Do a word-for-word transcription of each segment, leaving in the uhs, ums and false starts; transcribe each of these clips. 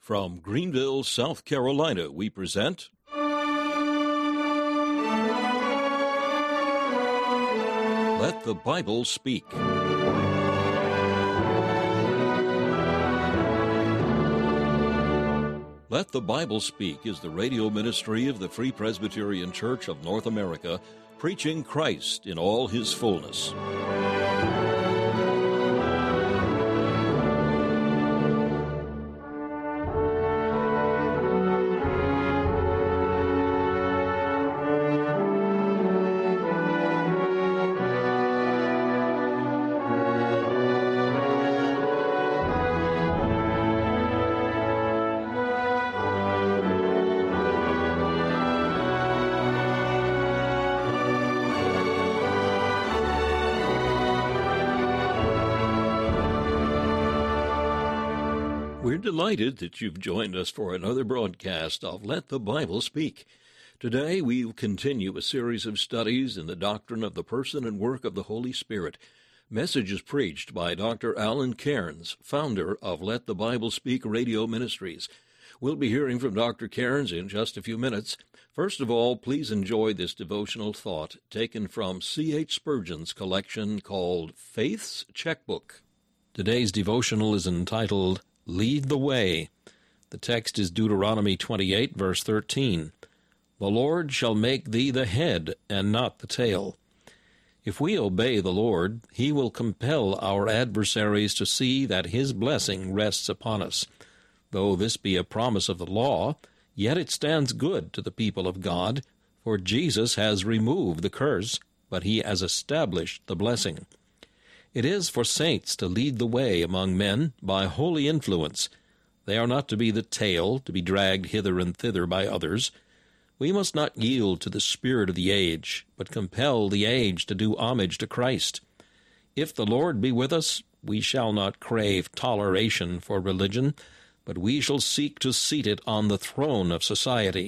From Greenville, South Carolina, we present Let the Bible Speak. Let the Bible Speak is the radio ministry of the Free Presbyterian Church of North America, preaching Christ in all his fullness. We're delighted that you've joined us for another broadcast of Let the Bible Speak. Today we'll continue a series of studies in the doctrine of the person and work of the Holy Spirit. Messages preached by Doctor Alan Cairns, founder of Let the Bible Speak Radio Ministries. We'll be hearing from Doctor Cairns in just a few minutes. First of all, please enjoy this devotional thought taken from C H Spurgeon's collection called Faith's Checkbook. Today's devotional is entitled Lead the Way. The text is Deuteronomy twenty-eight, verse thirteen. The Lord shall make thee the head and not the tail. If we obey the Lord, he will compel our adversaries to see that his blessing rests upon us. Though this be a promise of the law, yet it stands good to the people of God, for Jesus has removed the curse, but he has established the blessing. It is for saints to lead the way among men by holy influence. They are not to be the tail, to be dragged hither and thither by others. We must not yield to the spirit of the age, but compel the age to do homage to Christ. If the Lord be with us, we shall not crave toleration for religion, but we shall seek to seat it on the throne of society.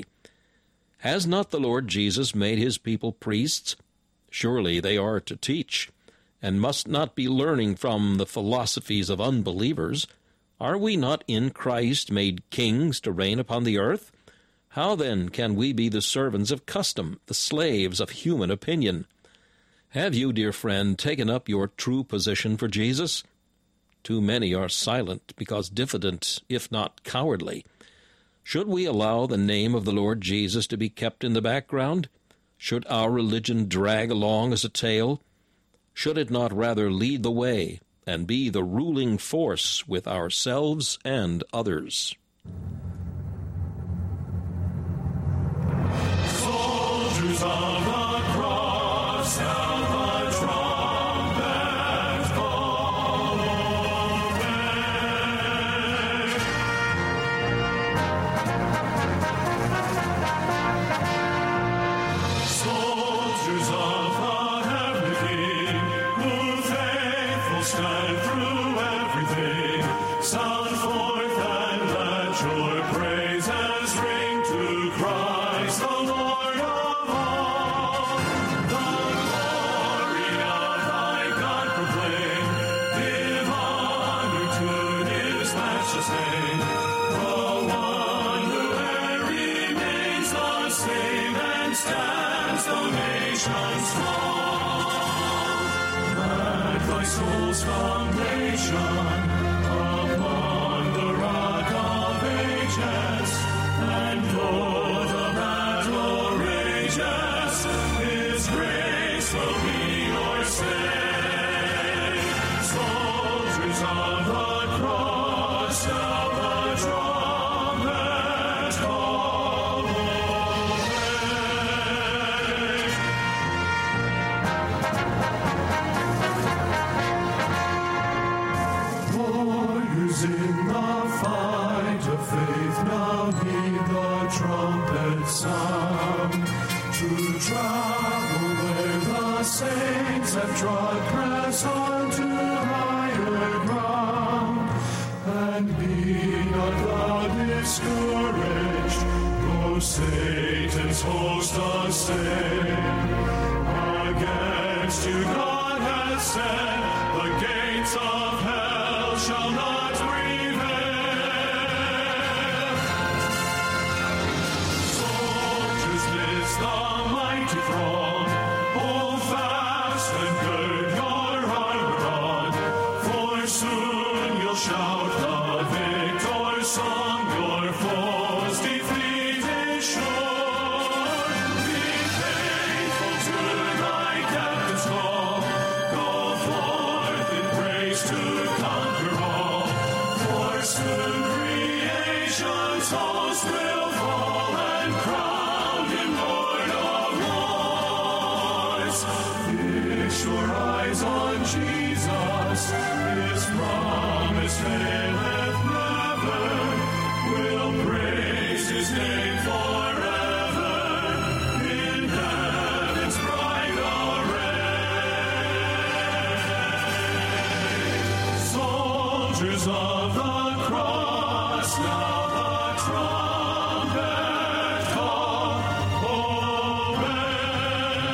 Has not the Lord Jesus made his people priests? Surely they are to teach, and must not be learning from the philosophies of unbelievers. Are we not in Christ made kings to reign upon the earth? How then can we be the servants of custom, the slaves of human opinion? Have you, dear friend, taken up your true position for Jesus? Too many are silent because diffident, if not cowardly. Should we allow the name of the Lord Jesus to be kept in the background? Should our religion drag along as a tail? Should it not rather lead the way and be the ruling force with ourselves and others? Soldiers of the cross, sound the trumpet call, obey. Soldiers of the heavenly King, who faithful stand through everything, sound forth and let your praises ring to Christ the Lord of all. The glory of thy God proclaim, give honor to his matchless name. The one who e'er remains the same and stands though nations fall. Let thy soul's foundation upon the rock of ages, and though the battle rages, his grace will be your stay. Soldiers of the cross, sound the trumpet call, obey. Warriors in the fight of faith, now heed the trumpet sound. To travel where the saints have trod, press on to higher ground. And be not thou discouraged, though Satan's host assail. Against you God has said, the gates of hell shall not prevail. His host will fall and crown him Lord of Lords. Fix your eyes on Jesus, His promise faileth never. We'll praise His name forever in heaven's bright array. Soldiers of the cross, now the trumpet call, obey.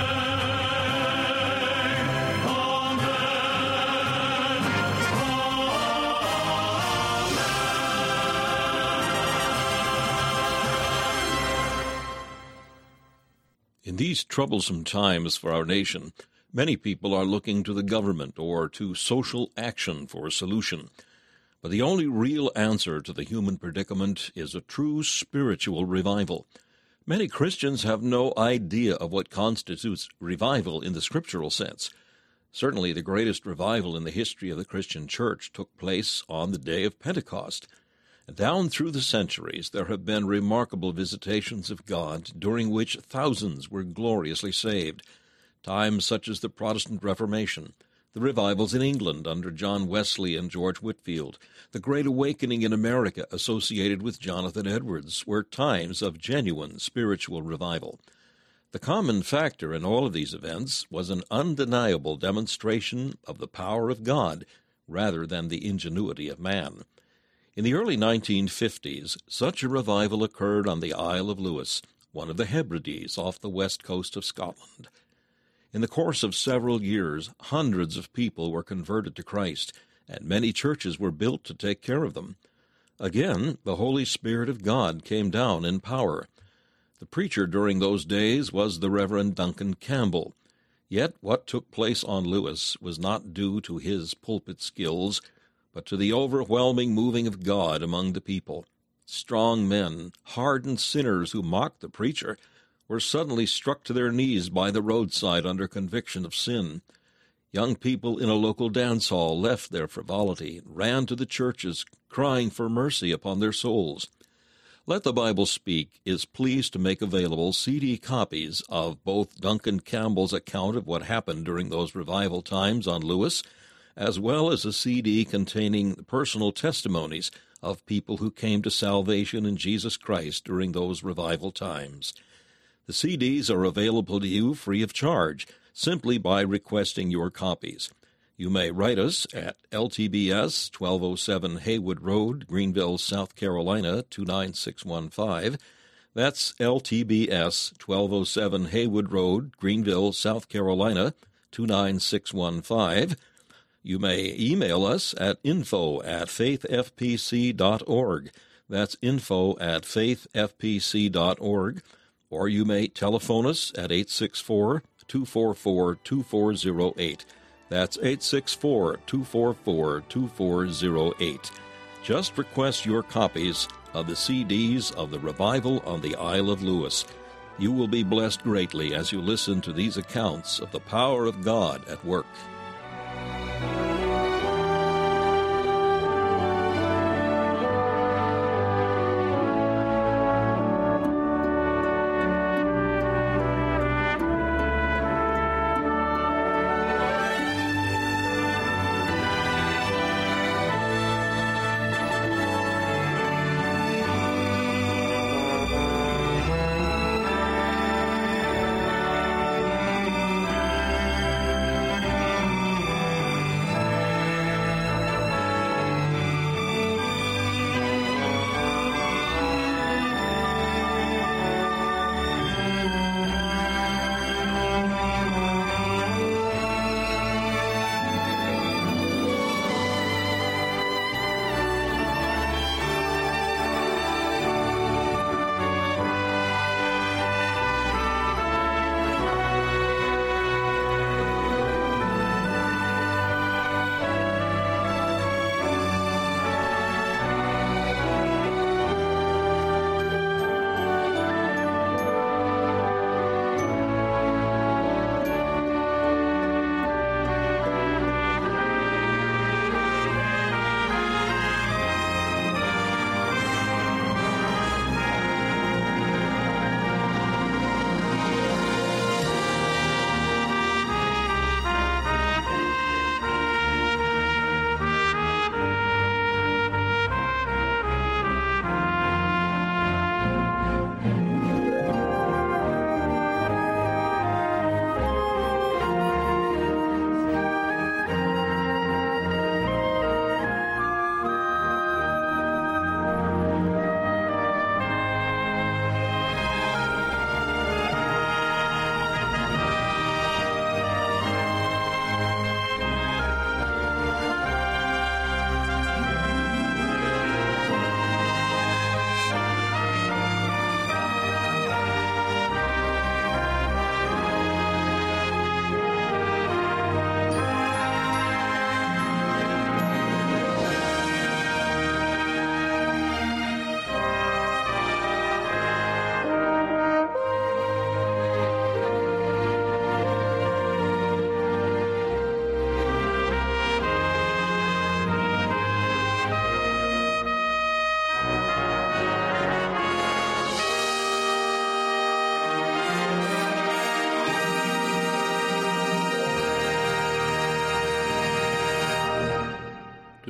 In these troublesome times for our nation, many people are looking to the government or to social action for a solution. But the only real answer to the human predicament is a true spiritual revival. Many Christians have no idea of what constitutes revival in the scriptural sense. Certainly the greatest revival in the history of the Christian church took place on the day of Pentecost. Down through the centuries, there have been remarkable visitations of God, during which thousands were gloriously saved. Times such as the Protestant Reformation, the revivals in England under John Wesley and George Whitefield, the Great Awakening in America associated with Jonathan Edwards, were times of genuine spiritual revival. The common factor in all of these events was an undeniable demonstration of the power of God rather than the ingenuity of man. In the early nineteen fifties, such a revival occurred on the Isle of Lewis, one of the Hebrides off the west coast of Scotland. In the course of several years, hundreds of people were converted to Christ, and many churches were built to take care of them. Again, the Holy Spirit of God came down in power. The preacher during those days was the Reverend Duncan Campbell. Yet what took place on Lewis was not due to his pulpit skills, but to the overwhelming moving of God among the people. Strong men, hardened sinners who mocked the preacher, were suddenly struck to their knees by the roadside under conviction of sin. Young people in a local dance hall left their frivolity and ran to the churches, crying for mercy upon their souls. Let the Bible Speak is pleased to make available C D copies of both Duncan Campbell's account of what happened during those revival times on Lewis, as well as a C D containing personal testimonies of people who came to salvation in Jesus Christ during those revival times. The C Ds are available to you free of charge, simply by requesting your copies. You may write us at L T B S, twelve oh seven Haywood Road, Greenville, South Carolina, two nine six one five. That's L T B S, twelve oh seven Haywood Road, Greenville, South Carolina, two nine six one five. You may email us at info at faithfpc dot org. That's info at faithfpc dot org. Or you may telephone us at eight six four, two four four, two four zero eight. That's eight six four, two four four, two four zero eight. Just request your copies of the C Ds of the Revival on the Isle of Lewis. You will be blessed greatly as you listen to these accounts of the power of God at work.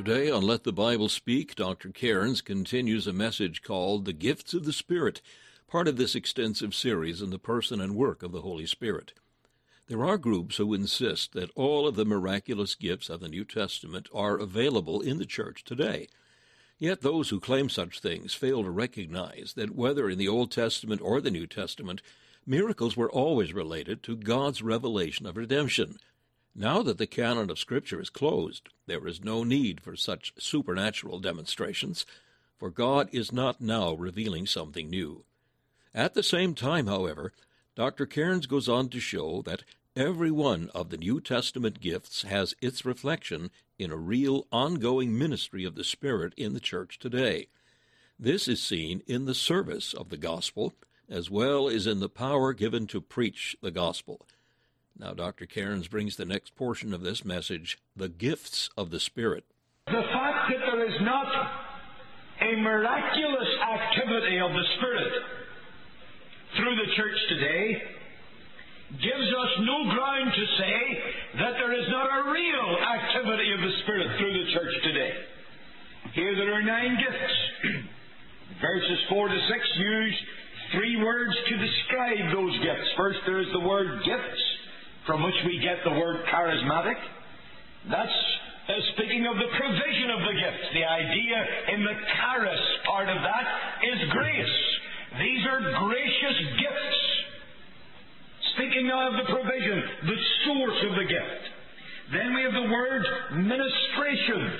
Today on Let the Bible Speak, Doctor Cairns continues a message called The Gifts of the Spirit, part of this extensive series in the person and work of the Holy Spirit. There are groups who insist that all of the miraculous gifts of the New Testament are available in the church today. Yet those who claim such things fail to recognize that whether in the Old Testament or the New Testament, miracles were always related to God's revelation of redemption. Now that the canon of Scripture is closed, there is no need for such supernatural demonstrations, for God is not now revealing something new. At the same time, however, Doctor Cairns goes on to show that every one of the New Testament gifts has its reflection in a real ongoing ministry of the Spirit in the church today. This is seen in the service of the gospel, as well as in the power given to preach the gospel. Now, Doctor Cairns brings the next portion of this message, the gifts of the Spirit. The fact that there is not a miraculous activity of the Spirit through the church today gives us no ground to say that there is not a real activity of the Spirit through the church today. Here there are nine gifts. Verses four to six use three words to describe those gifts. First, there is the word gifts, from which we get the word charismatic. That's uh, speaking of the provision of the gifts. The idea in the charis part of that is grace. These are gracious gifts. Speaking now of the provision, the source of the gift. Then we have the word ministrations.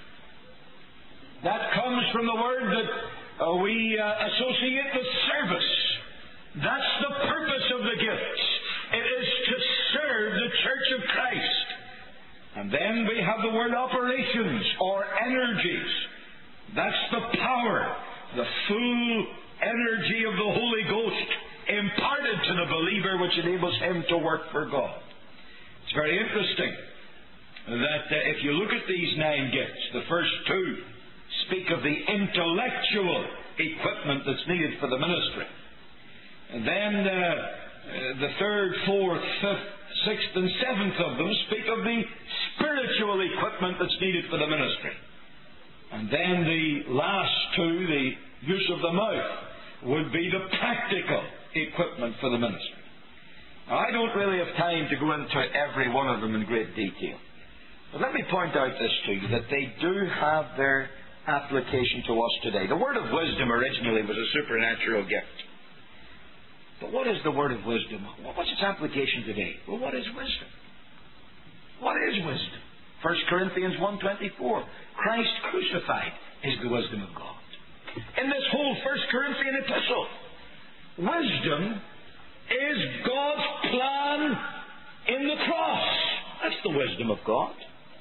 That comes from the word that uh, we uh, associate with service. That's the purpose of the gifts. It is to serve the Church of Christ. And then we have the word operations or energies. That's the power, the full energy of the Holy Ghost imparted to the believer, which enables him to work for God. It's very interesting that uh, if you look at these nine gifts, the first two speak of the intellectual equipment that's needed for the ministry. And then uh, Uh, the third, fourth, fifth, sixth, and seventh of them speak of the spiritual equipment that's needed for the ministry. And then the last two, the use of the mouth, would be the practical equipment for the ministry. Now, I don't really have time to go into every one of them in great detail. But let me point out this to you, that they do have their application to us today. The word of wisdom originally was a supernatural gift. But what is the word of wisdom? What's its application today? Well, what is wisdom? What is wisdom? First Corinthians one twenty-four. Christ crucified is the wisdom of God. In this whole First Corinthian epistle, wisdom is God's plan in the cross. That's the wisdom of God.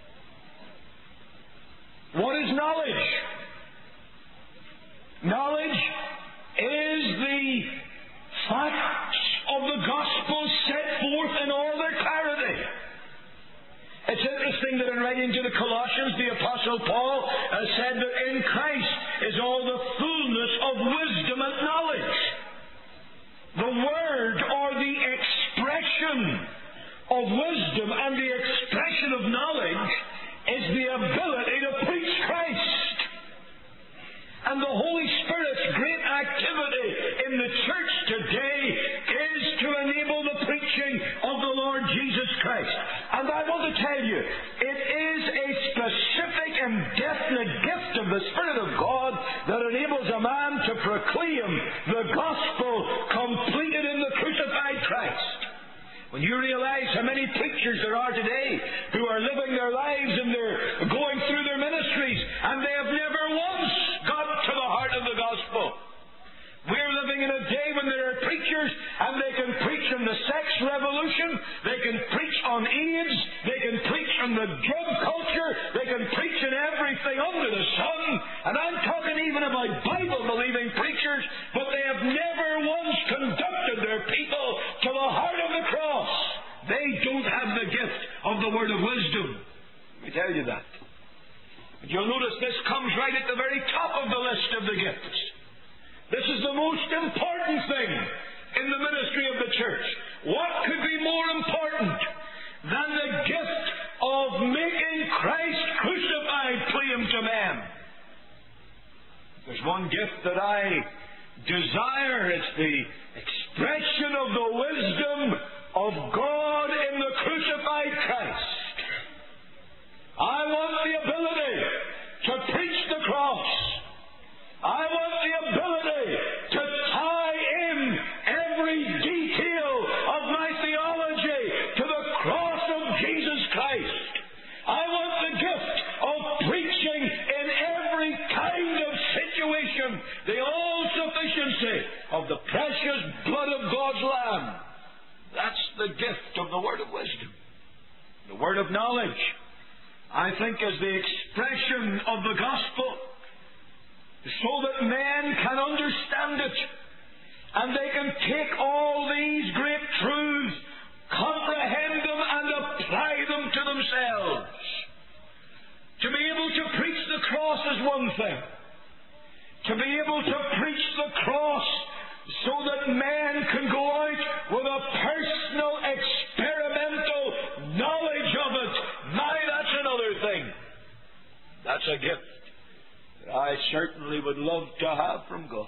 What is knowledge? Knowledge is the facts of the gospel set forth in all their clarity. It's interesting that in writing to the Colossians, the Apostle Paul has said that in Christ is all the fullness of wisdom and knowledge. The word or the expression of wisdom and the expression of knowledge is the ability to preach Christ. And the Holy Spirit's great activity in the church today is to enable the preaching of the Lord Jesus Christ. And I want to tell you, it is a specific and definite gift of the Spirit of God that enables a man to proclaim the gospel completed in the crucified Christ. When you realize how many preachers there are today who are living their lives and they're going through their ministries and they have never once got to the heart of the gospel. We're living in a day when there are preachers and they can preach on the sex revolution, they can preach on AIDS, they can preach on the drug culture, they can preach on everything under the sun, and I'm talking even about Bible-believing preachers, but they have never once conducted their people to the heart of the cross. They don't have the gift of the word of wisdom. Let me tell you that. But you'll notice this comes right at the very top of the list of the gifts. This is the most important thing in the ministry of the church. What could be more important than the gift of making Christ crucified plain one gift that I desire. It's the expression of the wisdom of God in the crucified Christ. I want the ability to preach the cross. I want the ability to tie in every detail of my theology to the cross of Jesus Christ. I want the gift of preaching in every kind of situation the all-sufficiency of the precious blood of God's Lamb. That's the gift of the word of wisdom. The word of knowledge, I think, is the expression of the gospel so that men can understand it and they can take all these great truths, comprehend them and apply them to themselves. To be able to preach the cross is one thing. To be able to preach the cross so that men can go out with a personal, experimental knowledge of it, my, that's another thing. That's a gift that I certainly would love to have from God.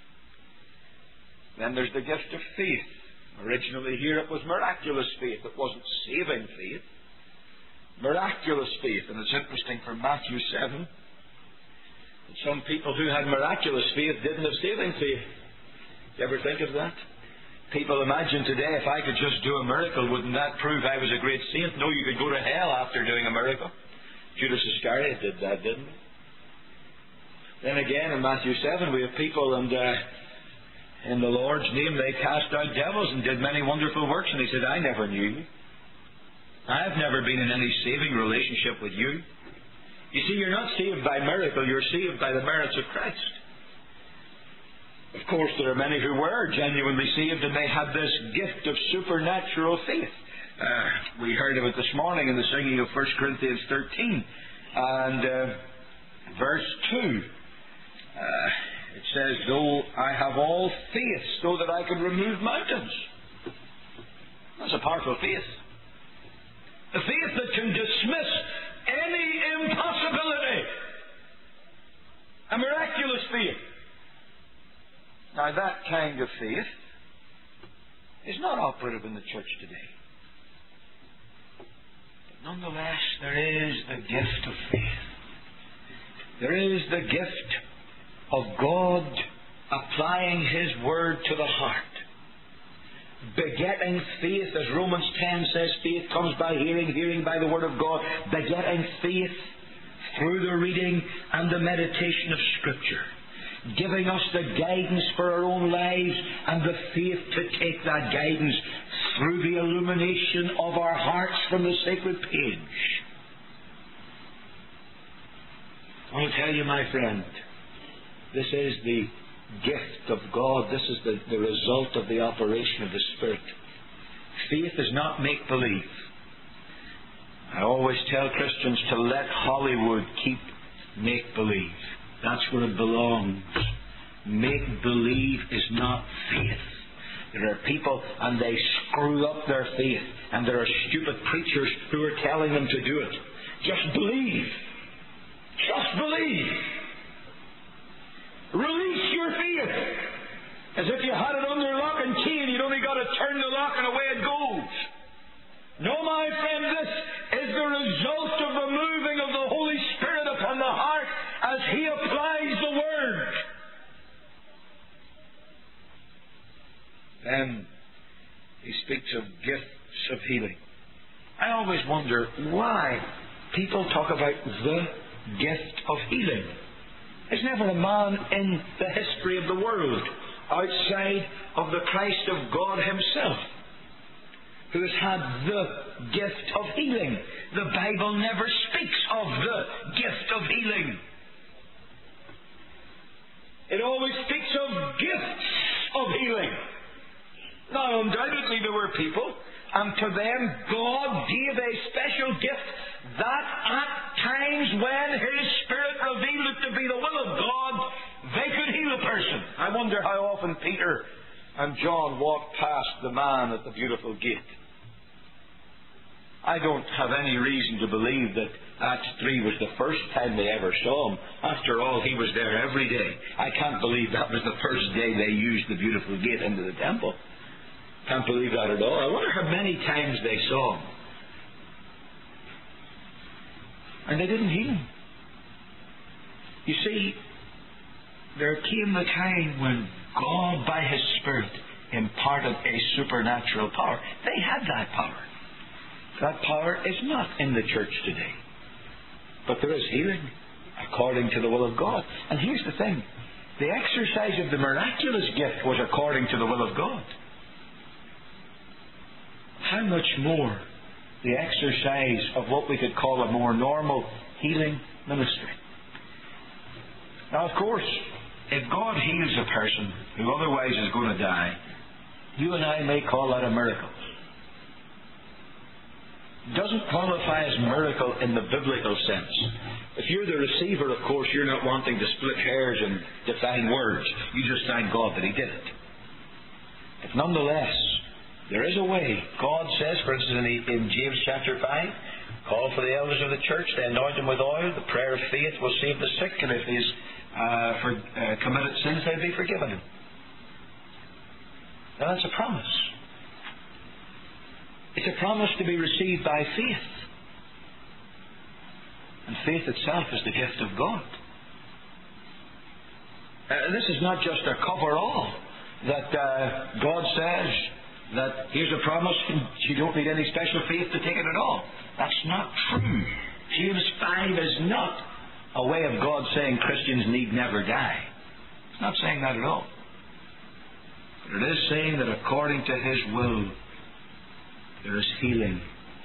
Then there's the gift of faith. Originally here it was miraculous faith. It wasn't saving faith. Miraculous faith. And it's interesting from Matthew seven that some people who had miraculous faith didn't have saving faith. You ever think of that? People imagine today, if I could just do a miracle, wouldn't that prove I was a great saint? No, you could go to hell after doing a miracle. Judas Iscariot did that, didn't he? Then again in Matthew seven we have people and uh, in the Lord's name they cast out devils and did many wonderful works, and he said, I never knew you. I've never been in any saving relationship with you. You see, you're not saved by miracle, you're saved by the merits of Christ. Of course, there are many who were genuinely saved and they had this gift of supernatural faith. Uh, we heard of it this morning in the singing of First Corinthians thirteen and uh, verse two. Uh, it says, though I have all faith so that I can remove mountains. That's a powerful faith. A faith that can dismiss any impossibility. A miraculous faith. Now that kind of faith is not operative in the church today. But nonetheless, there is the gift of faith. There is the gift of God applying His Word to the heart. Begetting faith, as Romans ten says, faith comes by hearing, hearing by the Word of God. Begetting faith through the reading and the meditation of Scripture. Giving us the guidance for our own lives and the faith to take that guidance through the illumination of our hearts from the sacred page. I'll tell you, my friend, this is the gift of God. This is the, the result of the operation of the Spirit. Faith is not make-believe. I always tell Christians to let Hollywood keep make-believe. That's where it belongs. Make-believe is not faith. There are people and they screw up their faith, and there are stupid preachers who are telling them to do it. Just believe. Just believe. Release your faith. As if you had it under lock and key and you'd only got to turn the lock and away it goes. No, my friend, this is the result of the moving of the Holy Spirit upon the heart as He applies the Word. Then He speaks of gifts of healing. I always wonder why people talk about the gift of healing. There's never a man in the history of the world outside of the Christ of God Himself who has had the gift of healing. The Bible never speaks of the gift of healing. It always speaks of gifts of healing. Now, undoubtedly there were people, and to them God gave a special gift that at times when His Spirit revealed it to be the will of God, they could heal a person. I wonder how often Peter and John walked past the man at the beautiful gate. I don't have any reason to believe that Acts three was the first time they ever saw him. After all, he was there every day. I can't believe that was the first day they used the beautiful gate into the temple. Can't believe that at all. I wonder how many times they saw him. And they didn't heal him. You see, there came the time when God, by His Spirit, imparted a supernatural power. They had that power. That power is not in the church today. But there is healing according to the will of God. And here's the thing. The exercise of the miraculous gift was according to the will of God. How much more the exercise of what we could call a more normal healing ministry? Now, of course, if God heals a person who otherwise is going to die, you and I may call that a miracle. It doesn't qualify as miracle in the biblical sense. If you're the receiver, of course, you're not wanting to split hairs and define words. You just thank God that He did it. But nonetheless, there is a way. God says, for instance, in, in James chapter five, call for the elders of the church, they anoint them with oil, the prayer of faith will save the sick, and if he's uh, for, uh, committed sins, they'll be forgiven him. Now that's a promise. It's a promise to be received by faith. And faith itself is the gift of God. Uh, this is not just a cover-all that uh, God says that here's a promise and you don't need any special faith to take it at all. That's not true. James five is not a way of God saying Christians need never die. It's not saying that at all. But it is saying that according to His will, there is healing.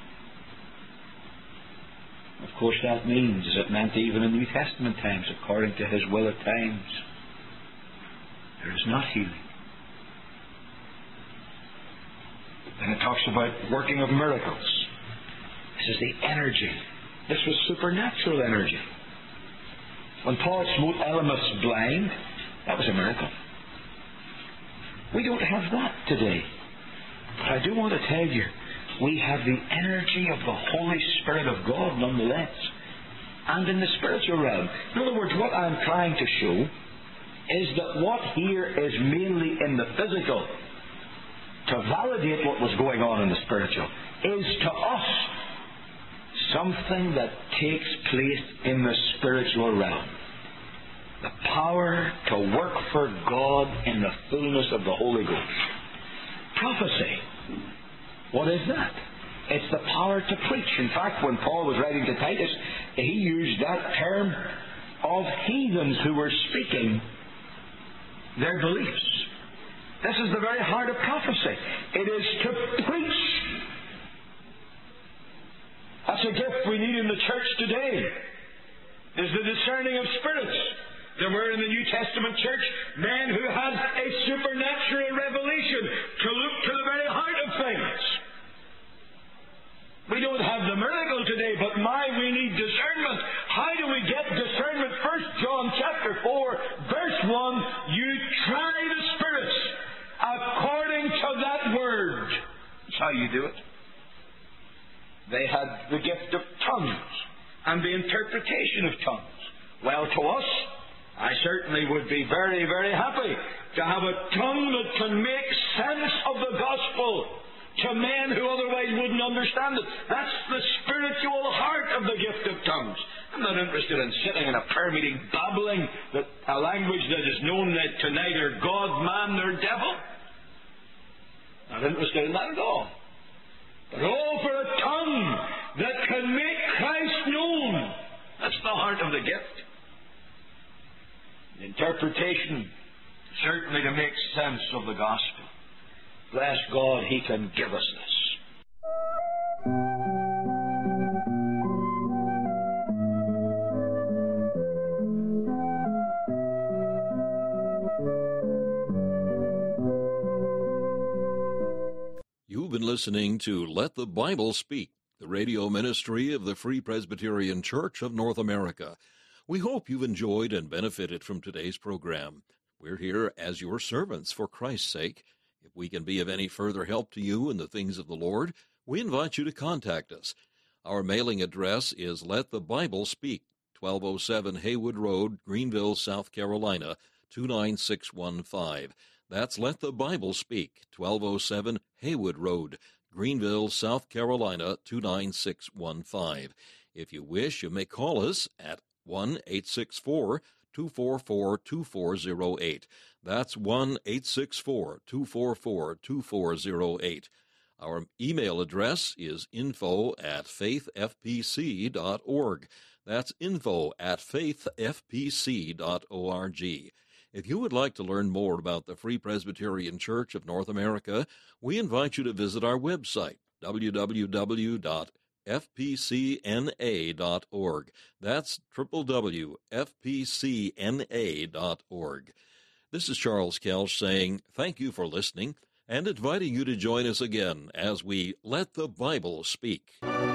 Of course, that means, as it meant even in New Testament times, according to His will at times, there is not healing. And it talks about working of miracles. This is the energy. This was supernatural energy. When Paul smote Elymas blind, that was a miracle. We don't have that today. But I do want to tell you, we have the energy of the Holy Spirit of God nonetheless. And in the spiritual realm. In other words, what I'm trying to show is that what here is mainly in the physical, to validate what was going on in the spiritual, is to us something that takes place in the spiritual realm. The power to work for God in the fullness of the Holy Ghost. Prophecy. What is that? It's the power to preach. In fact, when Paul was writing to Titus, he used that term of heathens who were speaking their beliefs. This is the very heart of prophecy. It is to preach. That's a gift we need in the church today. Is the discerning of spirits. There were in the New Testament church men who had a supernatural revelation to look to the very heart of things. We don't have the miracle today, but my, we need discernment. How do we get discernment? First John chapter four, verse one, you try the spirits according to that word. That's how you do it. They had the gift of tongues and the interpretation of tongues. Well, to us, I certainly would be very, very happy to have a tongue that can make sense of the gospel to men who otherwise wouldn't understand it. That's the spiritual heart of the gift of tongues. I'm not interested in sitting in a prayer meeting babbling that a language that is known to neither God, man, nor devil. Not interested in that at all. But oh, for a tongue that can make Christ known. That's the heart of the gift. Interpretation, certainly to make sense of the gospel. Bless God, He can give us this. You've been listening to Let the Bible Speak, the radio ministry of the Free Presbyterian Church of North America. We hope you've enjoyed and benefited from today's program. We're here as your servants for Christ's sake. If we can be of any further help to you in the things of the Lord, we invite you to contact us. Our mailing address is Let the Bible Speak, twelve oh seven Haywood Road, Greenville, South Carolina, two nine six one five. That's Let the Bible Speak, twelve oh seven Haywood Road, Greenville, South Carolina, two nine six one five. If you wish, you may call us at one eight six four, two four four, two four zero eight. That's one eight six four, two four four, two four zero eight. Our email address is info at faith f p c dot org. That's info at faith f p c dot org. If you would like to learn more about the Free Presbyterian Church of North America, we invite you to visit our website, w w w dot f p c n a dot org. That's w w w dot f p c n a dot org. This is Charles Kelch saying thank you for listening and inviting you to join us again as we Let the Bible Speak.